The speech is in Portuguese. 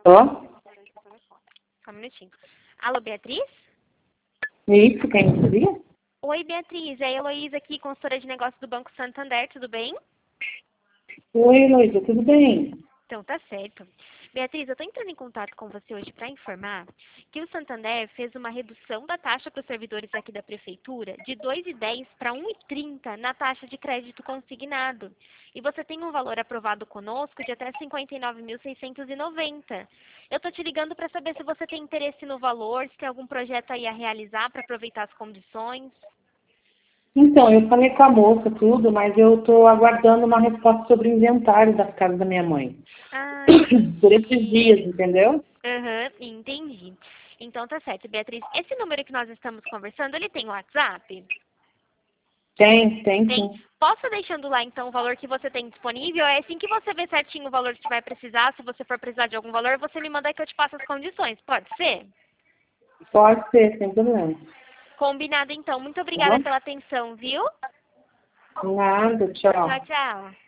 Tô? Só um minutinho. Alô, Beatriz? Isso, quem seria? Oi, Beatriz. É a Heloísa aqui, consultora de negócios do Banco Santander, tudo bem? Oi, Heloísa, tudo bem? Então, tá certo. Beatriz, eu estou entrando em contato com você hoje para informar que o Santander fez uma redução da taxa para os servidores aqui da Prefeitura de 2,10 para 1,30 na taxa de crédito consignado. E você tem um valor aprovado conosco de até 59.690. Eu estou te ligando para saber se você tem interesse no valor, se tem algum projeto aí a realizar para aproveitar as condições. Então, eu falei com a moça tudo, mas eu estou aguardando uma resposta sobre o inventário das casas da minha mãe. Ah, Por esses entendi. dias, entendeu? Aham, entendi. Então tá certo, Beatriz. Esse número que nós estamos conversando, ele tem WhatsApp? Tem Tem. sim. Posso deixando lá então o valor que você tem disponível? É assim que você vê certinho o valor que você vai precisar. Se você for precisar de algum valor, você me manda que eu te passo as condições. Pode ser? Pode ser, sem problema. Combinado então. Muito Tá obrigada bom? pela atenção, viu? Nada, Tchau, tchau. tchau.